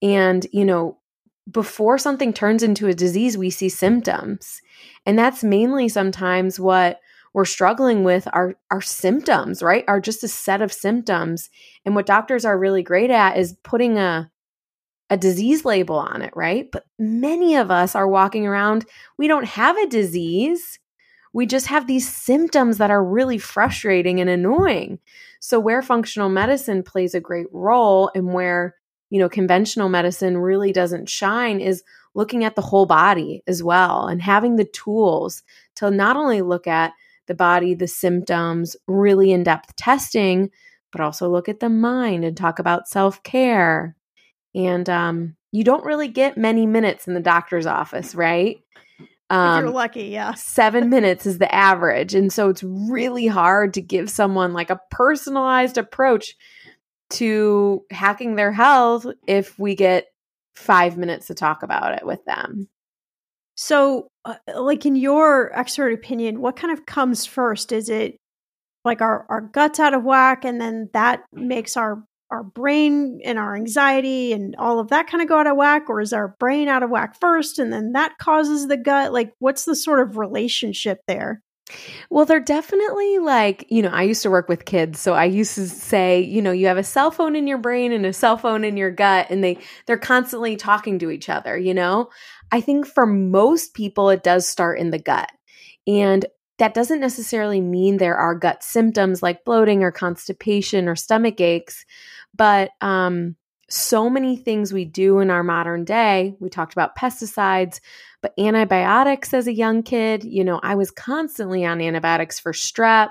And, before something turns into a disease, we see symptoms. And that's mainly sometimes what we're struggling with are symptoms, right? Are just a set of symptoms. And what doctors are really great at is putting a disease label on it, right? But many of us are walking around, we don't have a disease. We just have these symptoms that are really frustrating and annoying. So where functional medicine plays a great role and where, conventional medicine really doesn't shine is looking at the whole body as well and having the tools to not only look at the body, the symptoms, really in-depth testing, but also look at the mind and talk about self-care. And you don't really get many minutes in the doctor's office, right?
If you're lucky, yeah.
7 minutes is the average. And so it's really hard to give someone like a personalized approach to hacking their health if we get 5 minutes to talk about it with them.
So, in your expert opinion, what kind of comes first? Is it like our guts out of whack, and then that makes our brain and our anxiety and all of that kind of go out of whack? Or is our brain out of whack first and then that causes the gut? Like, what's the sort of relationship there?
Well, they're definitely I used to work with kids. So I used to say, you have a cell phone in your brain and a cell phone in your gut, and they're constantly talking to each other, I think for most people, it does start in the gut. And that doesn't necessarily mean there are gut symptoms like bloating or constipation or stomach aches. But so many things we do in our modern day, we talked about pesticides, but antibiotics as a young kid, I was constantly on antibiotics for strep,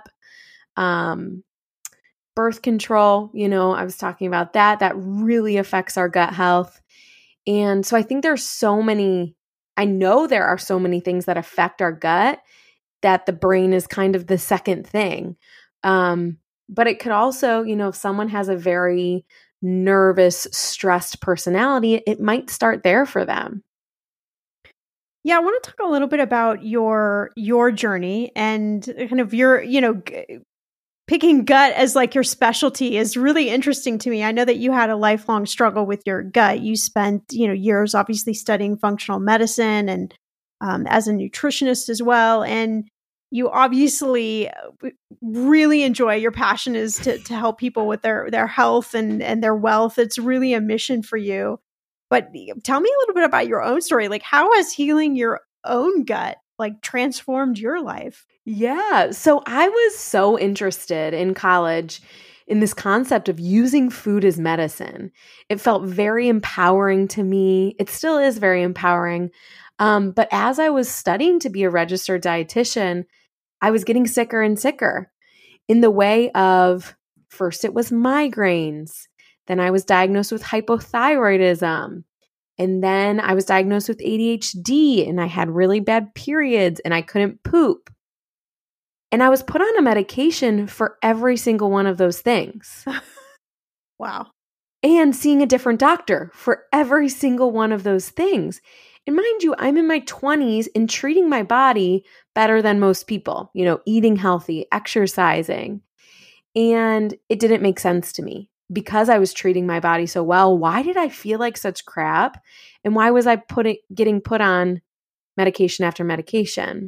birth control, I was talking about that really affects our gut health. And so I think I know there are so many things that affect our gut that the brain is kind of the second thing. But it could also, if someone has a very nervous, stressed personality, it might start there for them.
Yeah, I want to talk a little bit about your journey and kind of your, picking gut as like your specialty is really interesting to me. I know that you had a lifelong struggle with your gut. You spent, years obviously studying functional medicine and as a nutritionist as well. And you obviously really enjoy, your passion is to help people with their health and their wealth. It's really a mission for you. But tell me a little bit about your own story. Like, how has healing your own gut transformed your life?
Yeah. So I was so interested in college in this concept of using food as medicine. It felt very empowering to me. It still is very empowering. But as I was studying to be a registered dietitian, I was getting sicker and sicker in the way of, first it was migraines. Then I was diagnosed with hypothyroidism. And then I was diagnosed with ADHD and I had really bad periods and I couldn't poop. And I was put on a medication for every single one of those things.
Wow.
And seeing a different doctor for every single one of those things. And mind you, I'm in my 20s and treating my body better than most people, eating healthy, exercising. And it didn't make sense to me. Because I was treating my body so well, why did I feel like such crap? And why was I getting put on medication after medication?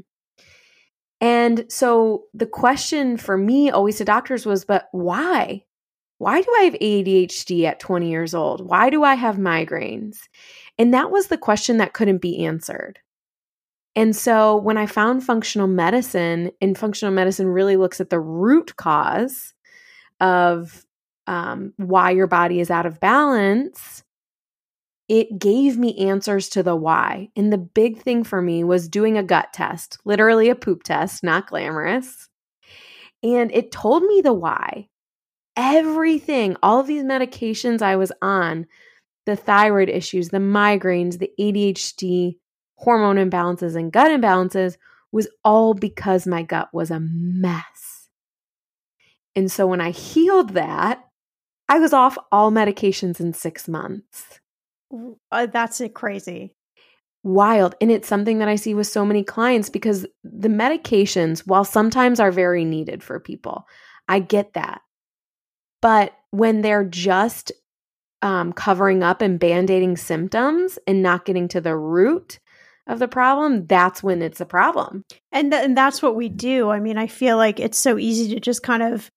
And so the question for me always to doctors was, but why? Why do I have ADHD at 20 years old? Why do I have migraines? And that was the question that couldn't be answered. And so when I found functional medicine, and functional medicine really looks at the root cause of why your body is out of balance, it gave me answers to the why. And the big thing for me was doing a gut test, literally a poop test, not glamorous. And it told me the why. Everything, all of these medications I was on, the thyroid issues, the migraines, the ADHD, hormone imbalances, and gut imbalances, was all because my gut was a mess. And so when I healed that, I was off all medications in 6 months.
That's crazy.
Wild. And it's something that I see with so many clients because the medications, while sometimes are very needed for people, I get that. But when they're just covering up and band-aiding symptoms and not getting to the root of the problem, that's when it's a problem.
And that's what we do. I mean, I feel like it's so easy to just kind of,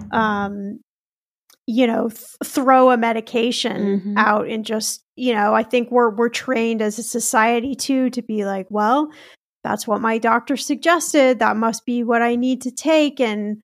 throw a medication out and just, I think we're trained as a society too to be like, well, that's what my doctor suggested. That must be what I need to take. And,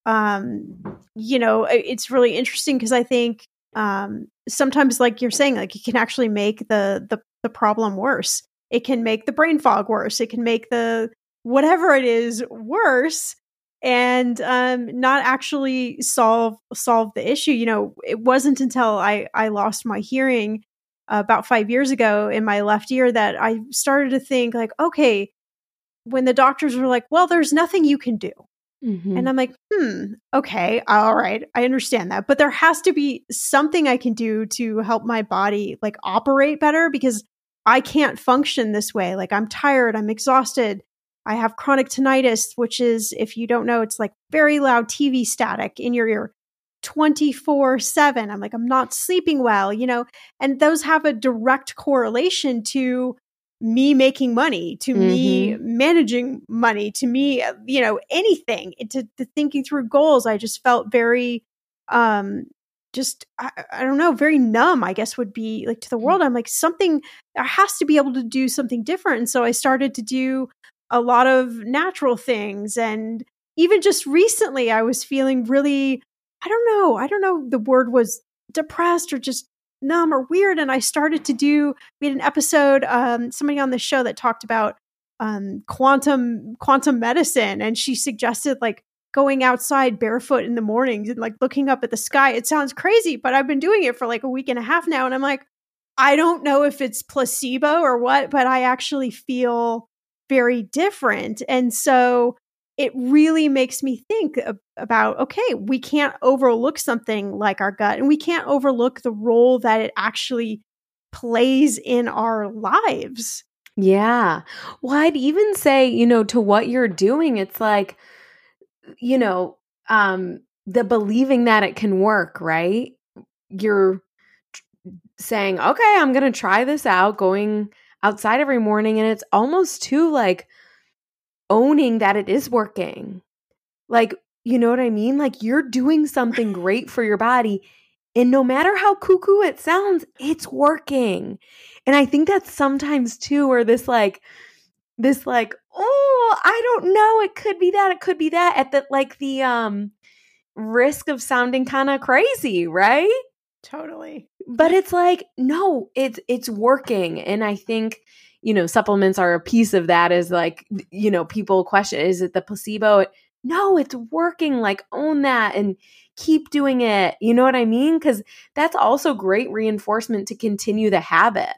it's really interesting because I think sometimes, like you're saying, like it can actually make the problem worse. It can make the brain fog worse. It can make the whatever it is worse, and not actually solve the issue. It wasn't until I lost my hearing about 5 years ago in my left ear that I started to think like, okay, when the doctors were like, well, there's nothing you can do. And I'm like, okay, all right, I understand that. But there has to be something I can do to help my body like operate better, because I can't function this way. Like I'm tired, I'm exhausted. I have chronic tinnitus, which is, if you don't know, it's like very loud TV static in your ear 24/7. I'm like, I'm not sleeping well, and those have a direct correlation to me making money, to me managing money, to me, anything, to thinking through goals. I just felt very, I don't know, very numb, I guess would be like to the world. I'm like, something, I has to be able to do something different. And so I started to do a lot of natural things. And even just recently, I was feeling really, I don't know, the word was depressed or just numb or weird. And I started to we had an episode, somebody on the show that talked about quantum medicine. And she suggested like going outside barefoot in the mornings and like looking up at the sky. It sounds crazy, but I've been doing it for like a week and a half now. And I'm like, I don't know if it's placebo or what, but I actually feel very different. And so it really makes me think about, okay, we can't overlook something like our gut, and we can't overlook the role that it actually plays in our lives.
Yeah. Well, I'd even say, to what you're doing, it's like, the believing that it can work, right? You're saying, okay, I'm going to try this out, going outside every morning. And it's almost too like owning that it is working. Like, you know what I mean? Like you're doing something great for your body. And no matter how cuckoo it sounds, it's working. And I think that's sometimes too, where this like, oh, I don't know. It could be that. It could be that at the risk of sounding kind of crazy, right?
Totally.
But it's like, no, it's working. And I think, supplements are a piece of that. Is like, people question, is it the placebo? No, it's working. Like own that and keep doing it. You know what I mean? Because that's also great reinforcement to continue the habit.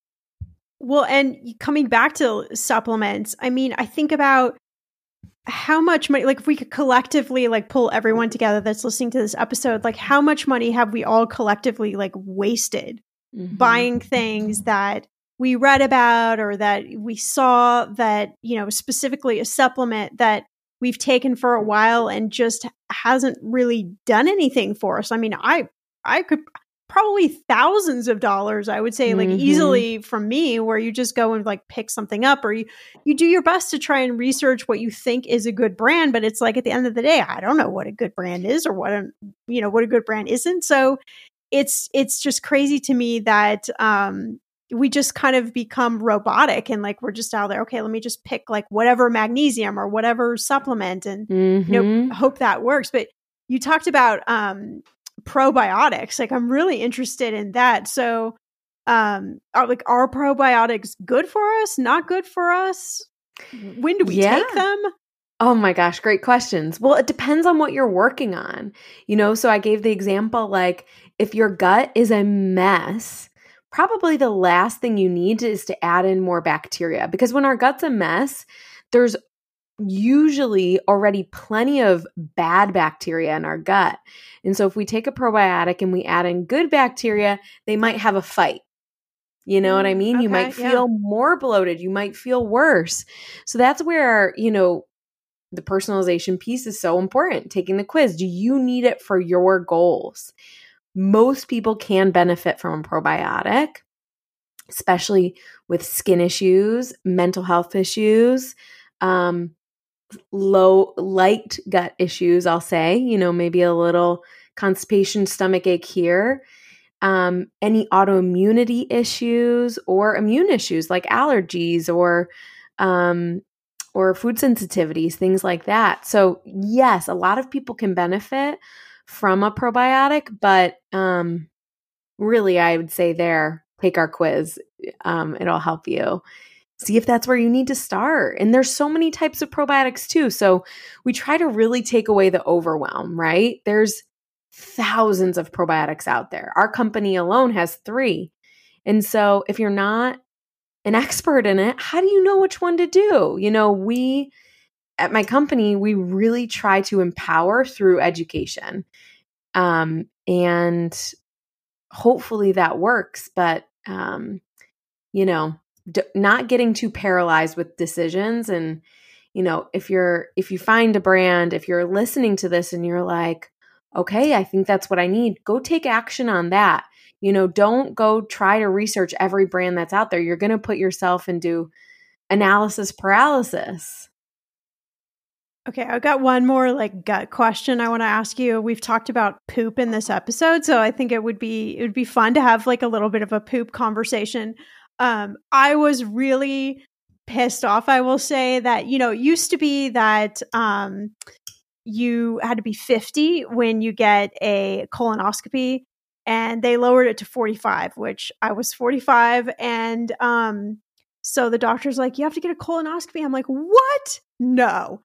Well, and coming back to supplements, I mean, I think about how much money, like if we could collectively like pull everyone together that's listening to this episode, like how much money have we all collectively like wasted buying things that we read about or that we saw that, specifically a supplement that we've taken for a while and just hasn't really done anything for us. I mean, I could probably thousands of dollars, I would say, like easily from me, where you just go and like pick something up, or you do your best to try and research what you think is a good brand. But it's like at the end of the day, I don't know what a good brand is or what a good brand isn't. So it's just crazy to me that we just kind of become robotic and like we're just out there. Okay, let me just pick like whatever magnesium or whatever supplement and hope that works. But you talked about probiotics. Like I'm really interested in that. So are probiotics good for us? Not good for us? When do we take them?
Oh my gosh, great questions. Well, it depends on what you're working on. So I gave the example, like if your gut is a mess, probably the last thing you need is to add in more bacteria, because when our gut's a mess, there's usually already plenty of bad bacteria in our gut. And so if we take a probiotic and we add in good bacteria, they might have a fight. You know what I mean?
Okay,
you might feel more bloated. You might feel worse. So that's where, the personalization piece is so important. Taking the quiz. Do you need it for your goals? most people can benefit from a probiotic, especially with skin issues, mental health issues, light gut issues, I'll say, maybe a little constipation, stomach ache here, any autoimmunity issues or immune issues like allergies or food sensitivities, things like that. So yes, a lot of people can benefit from a probiotic, but really I would say take our quiz. It'll help you see if that's where you need to start. And there's so many types of probiotics too. So we try to really take away the overwhelm, right? There's thousands of probiotics out there. Our company alone has 3. And so if you're not an expert in it, how do you know which one to do? We at my company, we really try to empower through education. And hopefully that works, but not getting too paralyzed with decisions. And, if you find a brand, if you're listening to this and you're like, okay, I think that's what I need, go take action on that. Don't go try to research every brand that's out there. You're going to put yourself into analysis paralysis.
Okay, I've got one more gut question I want to ask you. We've talked about poop in this episode, so I think it would be fun to have a little bit of a poop conversation. I was really pissed off, I will say, that it used to be that you had to be 50 when you get a colonoscopy, and they lowered it to 45, which I was 45, and so the doctor's like, you have to get a colonoscopy. I'm like, what? No.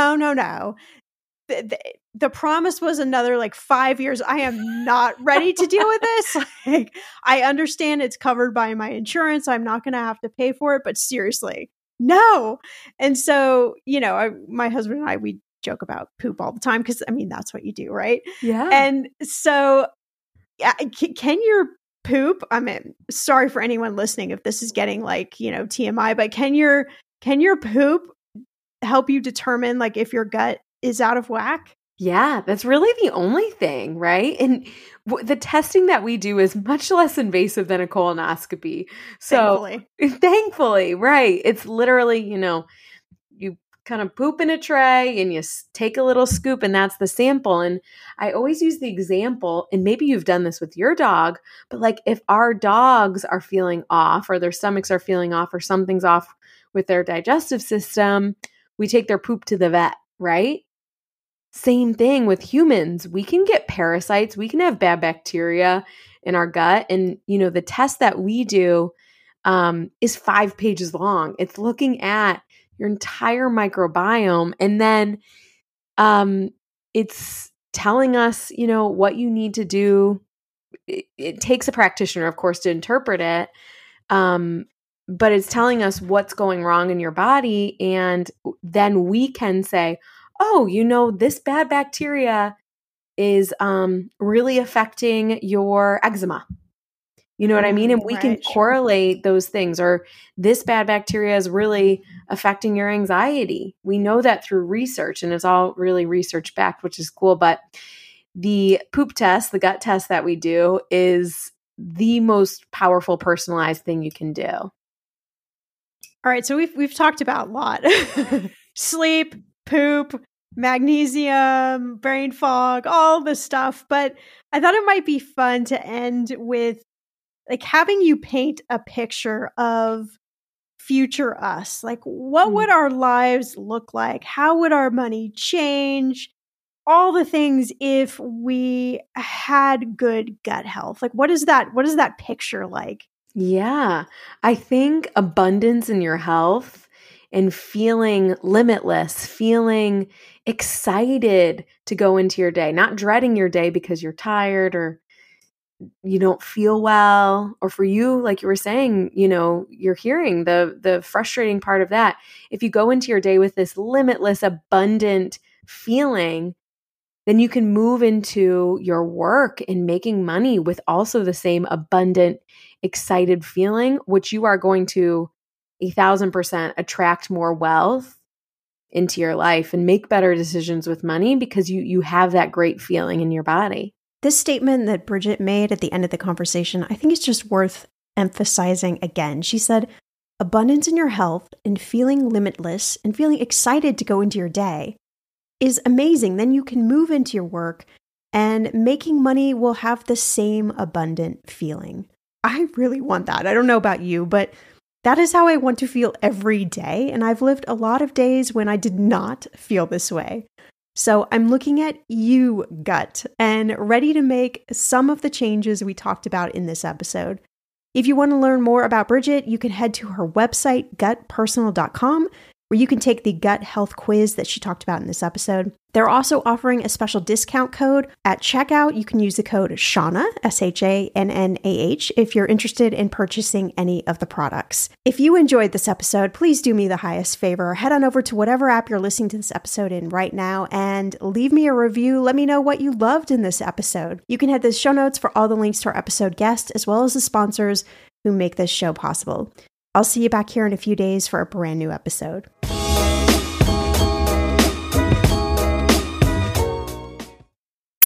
The promise was another 5 years. I am not ready to deal with this. I understand it's covered by my insurance. I'm not going to have to pay for it, but seriously, no. And so, my husband and I, we joke about poop all the time because, that's what you do, right?
Yeah.
And so, can your poop, sorry for anyone listening if this is getting TMI, but can your poop help you determine if your gut is out of whack?
Yeah, that's really the only thing, right? And the testing that we do is much less invasive than a colonoscopy. So thankfully, right. It's literally, you kind of poop in a tray and you take a little scoop and that's the sample. And I always use the example, and maybe you've done this with your dog, but if our dogs are feeling off or their stomachs are feeling off or something's off with their digestive system, we take their poop to the vet, right? Same thing with humans. We can get parasites. We can have bad bacteria in our gut. And, the test that we do is 5 pages long. It's looking at your entire microbiome. And then it's telling us, what you need to do. It takes a practitioner, of course, to interpret it. But it's telling us what's going wrong in your body. And then we can say, oh, this bad bacteria is really affecting your eczema. You know what I mean? And we can correlate those things, or this bad bacteria is really affecting your anxiety. We know that through research, and it's all really research backed, which is cool. But the poop test, the gut test that we do, is the most powerful personalized thing you can do.
All right. So we've talked about a lot. Sleep, poop, magnesium, brain fog, all the stuff. But I thought it might be fun to end with having you paint a picture of future us. What would our lives look like? How would our money change? All the things if we had good gut health. What is that picture like?
Yeah, I think abundance in your health and feeling limitless, feeling excited to go into your day, not dreading your day because you're tired or you don't feel well, or for you, like you were saying, you're hearing the frustrating part of that. If you go into your day with this limitless, abundant feeling, then you can move into your work and making money with also the same abundant, excited feeling, which you are going to 1,000% attract more wealth into your life and make better decisions with money because you have that great feeling in your body.
This statement that Bridget made at the end of the conversation, I think it's just worth emphasizing again. She said, abundance in your health and feeling limitless and feeling excited to go into your day is amazing. Then you can move into your work and making money will have the same abundant feeling. I really want that. I don't know about you, but that is how I want to feel every day. And I've lived a lot of days when I did not feel this way. So I'm looking at you, gut, and ready to make some of the changes we talked about in this episode. If you want to learn more about Bridget, you can head to her website, gutpersonal.com, where you can take the gut health quiz that she talked about in this episode. They're also offering a special discount code. At checkout, you can use the code SHANNAH, SHANNAH, if you're interested in purchasing any of the products. If you enjoyed this episode, please do me the highest favor. Head on over to whatever app you're listening to this episode in right now and leave me a review. Let me know what you loved in this episode. You can head to the show notes for all the links to our episode guests, as well as the sponsors who make this show possible. I'll see you back here in a few days for a brand new episode.